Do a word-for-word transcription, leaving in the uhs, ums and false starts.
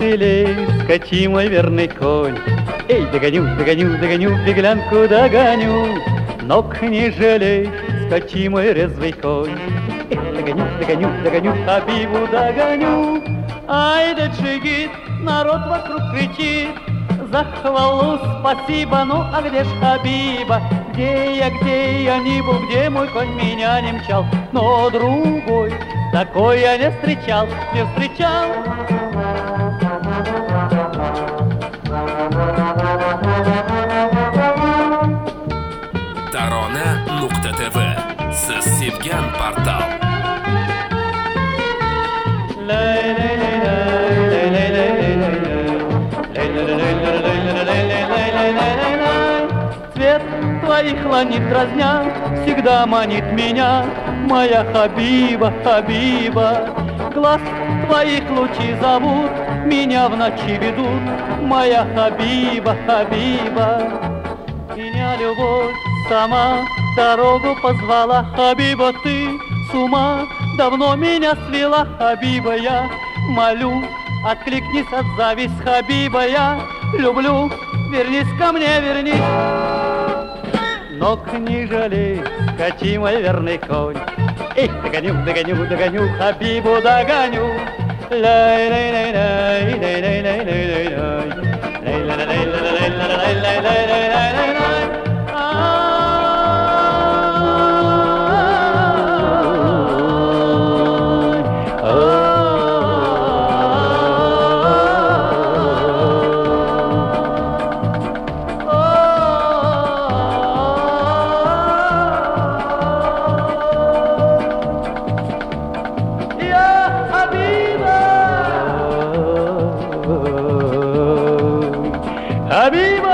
жалей, скачи, мой верный конь. Эй, догоню, догоню, догоню, беглянку догоню. Ног не жалей, скачи, мой резвый конь. Эй, догоню, догоню, догоню, Хабибу догоню. Ай да джигит, народ вокруг кричит. За хвалу спасибо, ну а где ж Хабиба? Где я, где я не был, где мой конь меня не мчал? Но другой такой я не встречал, не встречал. Tarona nuqta tv. Siz sevgan portal. Цвет твоих ланит дразня, всегда манит меня, моя Хабиба, Хабиба. Глаз твоих лучи зовут, меня в ночи ведут, моя Хабиба, Хабиба. Меня любовь сама дорогу позвала, Хабиба, ты с ума давно меня свела, Хабиба, я молю, откликнись, отзовись, Хабиба, я люблю, вернись ко мне, вернись. Ног не жалей, скачи, мой верный конь. Эй, догоню, догоню, догоню, Хабибу догоню. Habiba!